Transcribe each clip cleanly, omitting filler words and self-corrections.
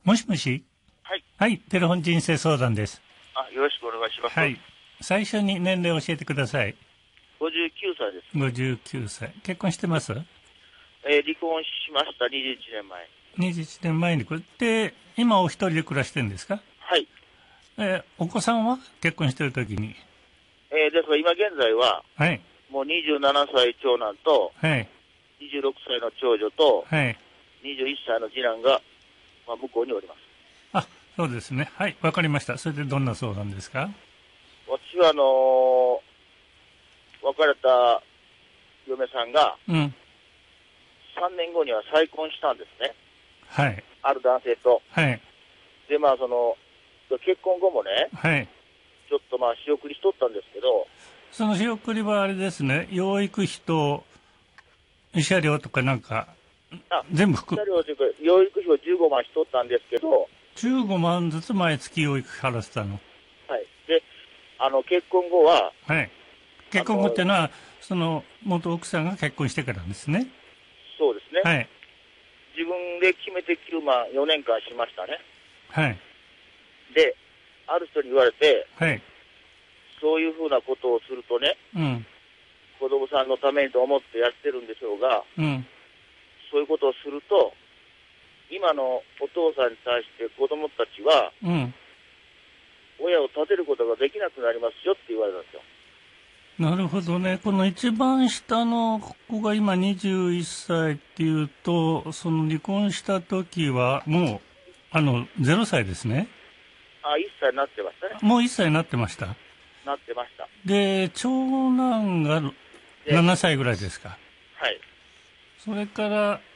もしもし。 はい。 はい、テレフォン人生相談です。 よろしくお願いします。 はい。最初に年齢を教えてください。 59歳です。 59歳。結婚してます？ 離婚しました、21年前。 21年前に。これって今お一人で暮らしてるんですか？ はい。 お子さんは結婚してる時に。 ですが今現在は、 はい。 もう27歳長男と、 はい。 26歳の長女と、 はい。 21歳の次男が、向こうにおります。 あ、そうですね。はい。わかりました。それでどんな相談ですか？ 私は別れた嫁さんが、 うん。 3年後には再婚したんですね。 はい。 ある男性と。 はい。 で、結婚後もね、 はい。 ちょっと仕送りしとったんですけど、 その仕送りはあれですね。養育費と慰謝料とかなんか、全部含む。 養育費を15万しとったんですけど、 15万ずつ毎月養育費払ってたの。 はい。で、結婚後は、 はい。結婚後っていうのは、その元奥さんが結婚してからですね。 そうですね。 はい。 自分で決めて9万4年間しましたね。 はい。 で、ある人に言われて、 はい。 そういうふうなことをするとね、 うん。 子供さんのためにと思ってやってるんでしょうが、 うん。 そういうことをすると、今のお父さんに対して子供たちは、 うん。 親を立てることができなくなりますよって言われたんですよ。 なるほどね。この一番下の子が今21歳っていうと、その離婚した時はもう、0歳ですね。 1歳になってましたね。 もう1歳になってました。 なってました。 で、長男が7歳ぐらいですか。 はい。 それから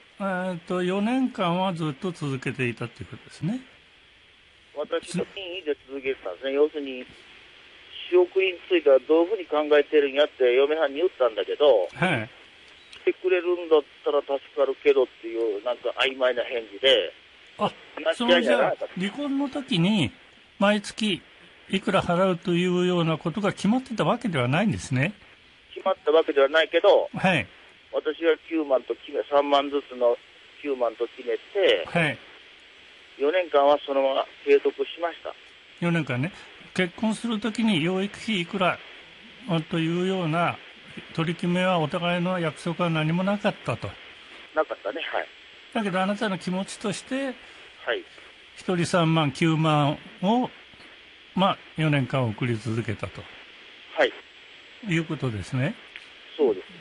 、4年間はずっと続けていたっていうことですね。 私の任意で続けてたんですね。要するに、仕送りについてはどういうふうに考えてるんやって嫁はんに言ったんだけど、 はい。 来てくれるんだったら助かるけどっていう、なんか曖昧な返事で、 あ、そのじゃあ、離婚の時に、毎月いくら払うというようなことが決まってたわけではないんですね。 決まったわけではないけど、 はい。 私が9万と決め、3万ずつの9万と決めて、 はい。 4年間はそのまま継続しました。 4年間ね、結婚するときに養育費いくらというような取り決めはお互いの約束は何もなかったと。 なかったね、はい。 だけどあなたの気持ちとして、 はい。 1人3万、9万を、4年間送り続けたと。 はい。 いうことですね。 そうです。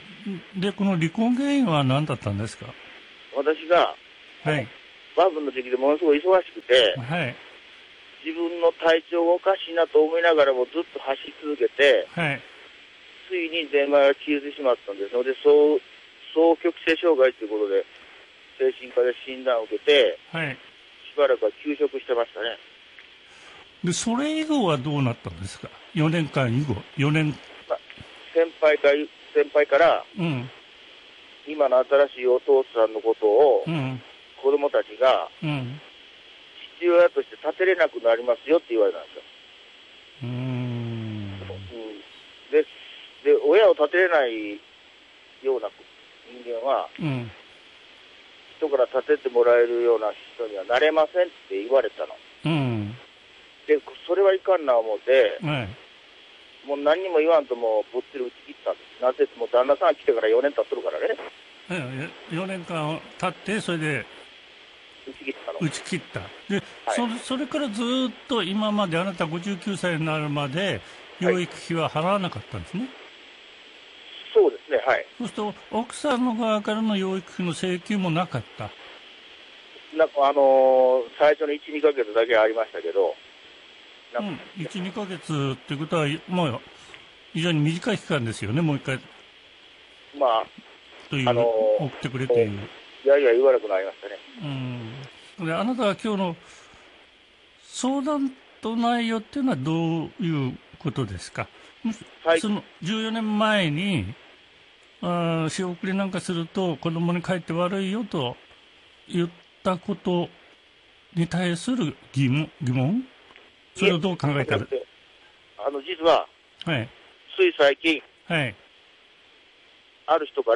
で、この離婚原因は何だったんですか？ 私が、 はい。 バブルの時期でものすごい忙しくて、 はい。 自分の体調がおかしいなと思いながらもずっと走り続けて、 はい。 ついに全枚が消えてしまったんですので、双極性障害ということで、精神科で診断を受けて、 はい。 しばらくは休職してましたね。 で、それ以後はどうなったんですか？ 4 年間以後。4年。 先輩から、 うん。 今の新しいお父さんのことを、 うん。 子供たちが、 うん。 父親として立てれなくなりますよって言われたんですよ。で、親を立てれないような人間は、 うん。 人から立ててもらえるような人にはなれませんって言われたの。 うん。 で、それはいかんな思って、 はい。 もう何にも言わんともぶっつり打ち切ったんです。なぜもう旦那さんが来てから4年経ってるからね。 4年間経って、それで打ち切ったの。 打ち切った。で、 はい、 それからずっと今まであなた59歳になるまで養育費は払わなかったんですね。 そうですね、はい。 そうすると、奥さんの側からの養育費の請求もなかった。 最初の1、2ヶ月だけありましたけど。 うん、1、2ヶ月っていうことは、もう、非常に短い期間ですよね、もう一回。という、送ってくれという。 いやいや言わなくなりましたね。 うん。で、あなたは今日の相談と内容っていうのはどういうことですか？はい、その14年前に、仕送りなんかすると子供にかえって悪いよと言ったことに対する疑問それをどう考えたら？ 実は、 はい。 つい最近、 はい。 ある人から、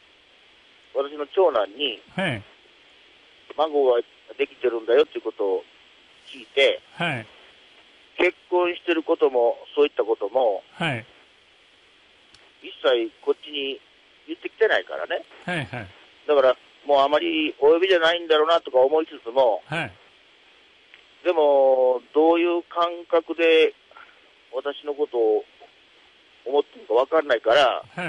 はい。 私の長男に、 はい。 孫が、 できてるんだよっていうことを聞いて、 はい。 結婚してることも、そういったことも、 はい。 一切こっちに言ってきてないからね。 はいはい。 だから、もうあまりお呼びじゃないんだろうなとか思いつつも、 はい。 でも、どういう感覚で私のことを思ってるか分かんないから、 はい。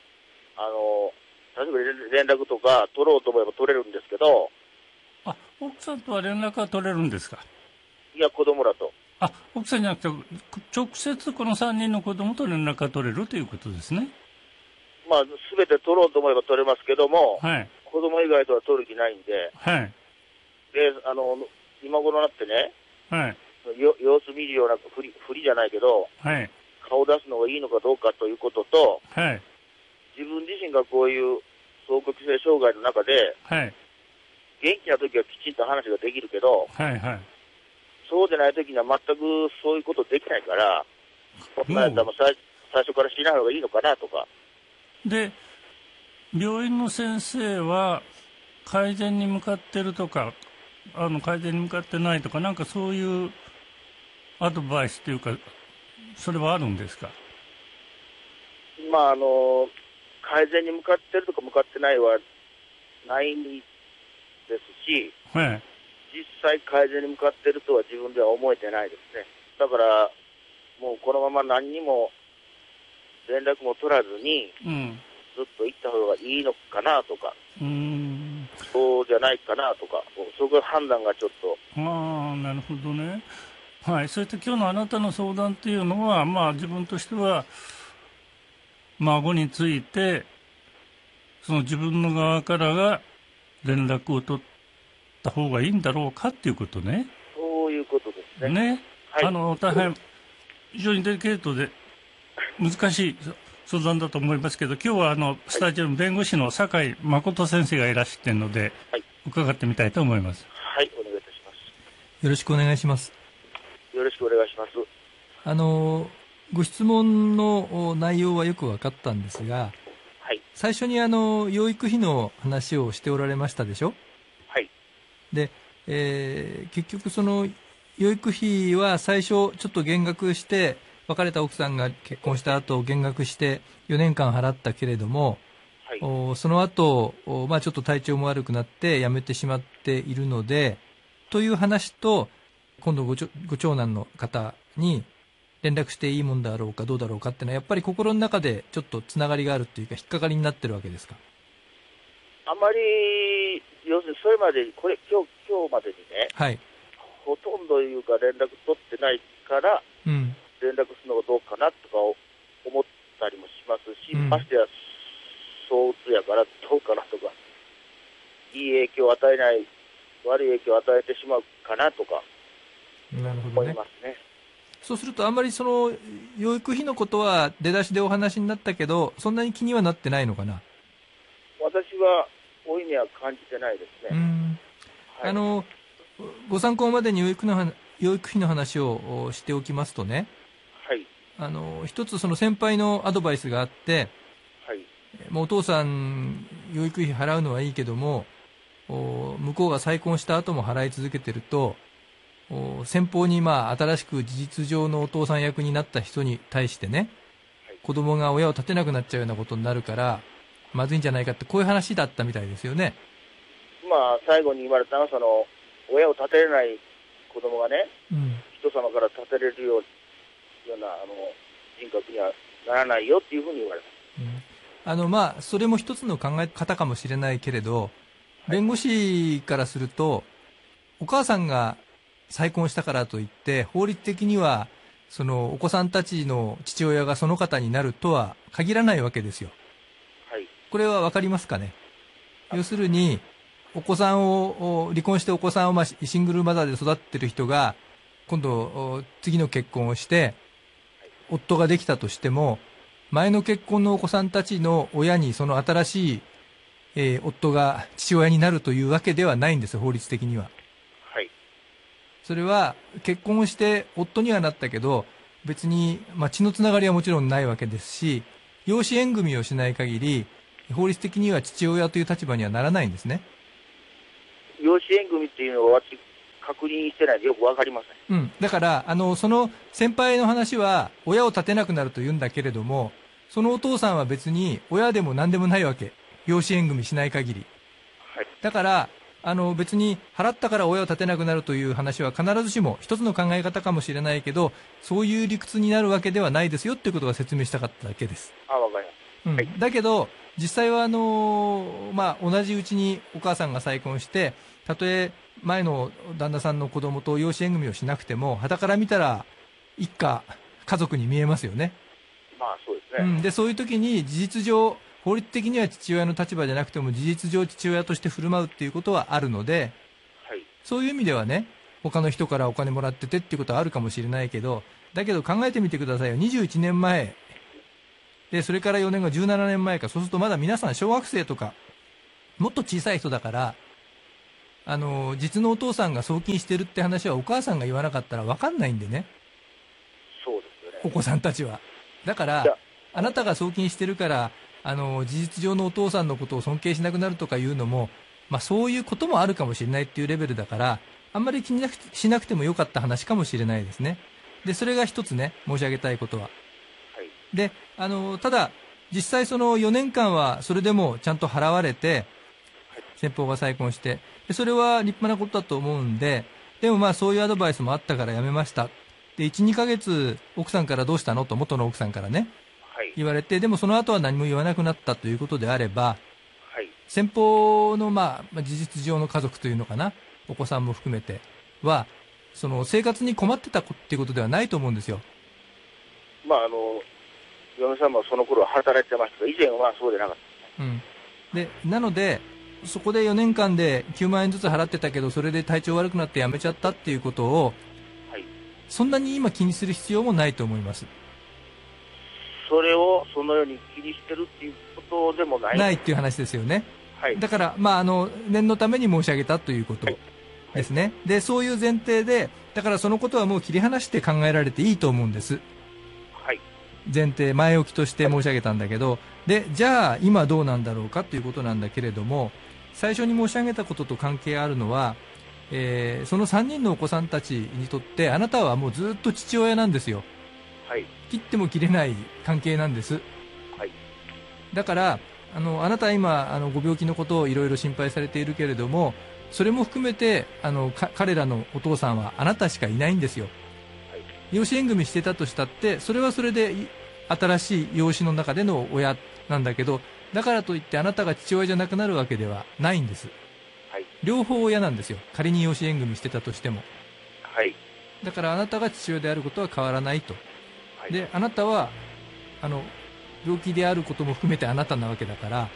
例えば連絡とか取ろうと思えば取れるんですけど、 あ、奥さんとは連絡は取れるんですか？ いや、子供らと。 あ、奥さんじゃなくて、直接この3人の子供と連絡が取れるということですね。 まあ、すべて取ろうと思えば取れますけども、 はい。 子供以外とは取る気ないんで、 はい。 で、今頃になってね、 はい。 様子見るようなふりじゃないけど、 はい。 顔出すのがいいのかどうかということと、 はい。 自分自身がこういう双極性障害の中で、 はい。 元気な時はきちんと話ができるけど、 はい。はい。 そうでない時には全くそういうことできないから、こんなやったらもう最初からしない方がいいのかなとか。 で、病院の先生は改善に向かってるとか、改善に向かってないとか、なんかそういうアドバイスというか、それはあるんですか？ まあ、改善に向かってるとか向かってないはないですし、 はい。 実際改善に向かってるとは自分では思えてないですね。だから、もうこのまま何にも連絡も取らずに、 うん。 ずっと行った方がいいのかなとか、そうじゃないかなとか、そこの判断がちょっと。 ああ、なるほどね。はい。それと今日のあなたの相談っていうのは、まあ自分としては、孫について、その自分の側からが連絡を取った方がいいんだろうかっていうことね。 そういうことですね。 ね。 はい。 大変、非常にデリケートで難しい相談だと思いますけど、今日はスタジオの弁護士の酒井誠先生がいらっしゃってるので、はい、伺ってみたいと思います。 はい、お願いいたします。 よろしくお願いします。 よろしくお願いします。 ご質問の内容はよく分かったんですが、 はい、 最初に養育費の話をしておられましたでしょ？ はい。 で、結局その養育費は最初ちょっと減額して、別れた奥さんが結婚した後減額して4年間払ったけれども、はい、その後、まあちょっと体調も悪くなって辞めてしまっているので、という話と、今度ご長男の方に連絡していいもんだろうかどうだろうかっていうのはやっぱり心の中でちょっとつながりがあるっていうか引っかかりになってるわけですか？ あまり、要するにそれまでに、今日までにね、 はい、 ほとんどいうか連絡取ってないから、連絡するのがどうかなとか思ったりもしますし、ましてや相うつやからどうかなとか、いい影響を与えない、悪い影響を与えてしまうかなとか思いますね。 そうするとあんまりその養育費のことは出だしでお話になったけど、そんなに気にはなってないのかな？ 私は大いには感じてないですね。 はい、ご参考までに養育費の話をしておきますとね、はい、一つその先輩のアドバイスがあって、はい、もうお父さん養育費払うのはいいけども、向こうが再婚した後も払い続けてると、先方にまあ新しく事実上のお父さん役になった人に対してね、はい、子供が親を立てなくなっちゃうようなことになるからまずいんじゃないかって、こういう話だったみたいですよね。まあ最後に言われたのは、その親を立てれない子供がね、人様から立てれるような人格にはならないよっていうふうに言われた。 まあそれも一つの考え方かもしれないけれど、弁護士からすると、お母さんが再婚したからといって法律的にはそのお子さんたちの父親がその方になるとは限らないわけですよ。はい、これは分かりますかね？要するにお子さんを離婚してお子さんをシングルマザーで育ってる人が今度次の結婚をして夫ができたとしても、前の結婚のお子さんたちの親にその新しい、夫が父親になるというわけではないんですよ、法律的には。はい、それは結婚をして夫にはなったけど別に、血のつながりはもちろんないわけですし、養子縁組をしない限り法律的には父親という立場にはならないんですね。 養子縁組っていうのは私、確認してないでよくわかりません。 だから、その先輩の話は、親を立てなくなると言うんだけれども、そのお父さんは別に親でも何でもないわけ。養子縁組しない限り。 はい。 だから、別に払ったから親を立てなくなるという話は必ずしも一つの考え方かもしれないけど、そういう理屈になるわけではないですよっていうことが説明したかっただけです。 わかります。はい。 だけど、実際は同じうちにお母さんが再婚して、たとえ前の旦那さんの子供と養子縁組をしなくても、傍から見たら一家、家族に見えますよね。 まあそうですね。 で、そういう時に事実上、法律的には父親の立場じゃなくても事実上父親として振る舞うっていうことはあるので、 はい、 そういう意味ではね、他の人からお金もらっててっていうことはあるかもしれないけど、だけど考えてみてくださいよ。21年前で、それから4年後、17年前か。そうするとまだ皆さん小学生とかもっと小さい人だから、実のお父さんが送金してるって話はお母さんが言わなかったら分かんないんでね。 そうですよね。 お子さんたちは。だからあなたが送金してるから事実上のお父さんのことを尊敬しなくなるとかいうのも、そういうこともあるかもしれないっていうレベルだから、あんまり気にしなくてもよかった話かもしれないですね。で、それが一つね、申し上げたいことは。はい、で、ただ、実際その4年間はそれでもちゃんと払われて、先方が再婚して、でそれは立派なことだと思うんで、でもそういうアドバイスもあったからやめました。で、1、2ヶ月奥さんからどうしたのと元の奥さんからね。言われて、でもその後は何も言わなくなったということであれば、 はい、 先方の事実上の家族というのかな、お子さんも含めては、その生活に困ってたっていうことではないと思うんですよ。 嫁さんもその頃は働いてましたが、以前はそうでなかった。 で、なので、そこで4年間で9万円ずつ払ってたけど、それで体調悪くなって辞めちゃったっていうことを、はい、そんなに今気にする必要もないと思います。 それをそのように気にしてるっていうことでもないっていう話ですよね。 はい、 だから、念のために申し上げたということですね。はい、で、そういう前提で、だからそのことはもう切り離して考えられていいと思うんです。 はい、 前提、前置きとして申し上げたんだけど、で、じゃあ今どうなんだろうかということなんだけれども、最初に申し上げたことと関係あるのは、その3人のお子さんたちにとって、あなたはもうずっと父親なんですよ。 はい、 切っても切れない関係なんです。 はい、 だからあなたは今ご病気のことをいろいろ心配されているけれども、それも含めて彼らのお父さんはあなたしかいないんですよ。はい、養子縁組してたとしたって、それはそれで新しい養子の中での親なんだけど、だからといってあなたが父親じゃなくなるわけではないんです。はい、両方親なんですよ。仮に養子縁組してたとしても。 はい、 だからあなたが父親であることは変わらないと。で、あなたは病気であることも含めてあなたなわけだから、はい、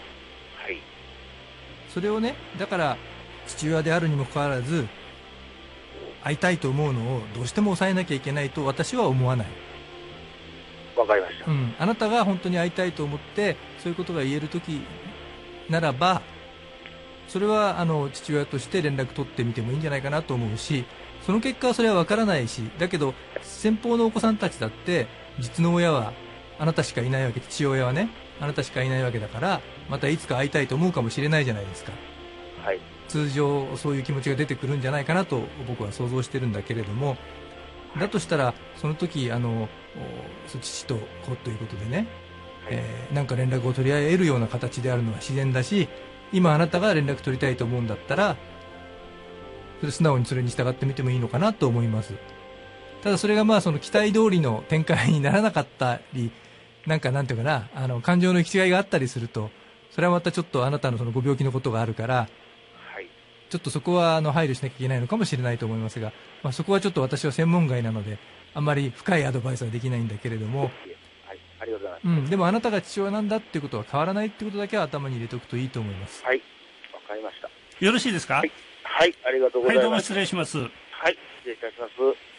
それをね、だから父親であるにもかかわらず会いたいと思うのをどうしても抑えなきゃいけないと私は思わない。 わかりました。 あなたが本当に会いたいと思ってそういうことが言えるときならば、それは父親として連絡取ってみてもいいんじゃないかなと思うし、その結果はそれは分からないし、だけど先方のお子さんたちだって実の親はあなたしかいないわけ、父親はねあなたしかいないわけだから、またいつか会いたいと思うかもしれないじゃないですか。はい、通常そういう気持ちが出てくるんじゃないかなと僕は想像してるんだけれども、だとしたらその時父と子ということでね、なんか連絡を取り合えるような形であるのは自然だし、今あなたが連絡取りたいと思うんだったら素直にそれに従ってみてもいいのかなと思います。ただそれがその期待通りの展開にならなかったり、なんていうかな、感情の行き違いがあったりすると、それはまたちょっとあなたのそのご病気のことがあるから、はい、ちょっとそこは配慮しなきゃいけないのかもしれないと思いますが、そこはちょっと私は専門外なのであんまり深いアドバイスはできないんだけれども、はい、 ありがとうございます。 でもあなたが父親なんだっていうことは変わらないっていうことだけは頭に入れておくといいと思います。 はい、わかりました。 よろしいですか。 はい、はい、ありがとうございます。 はい、どうも失礼します。 はい、失礼いたします。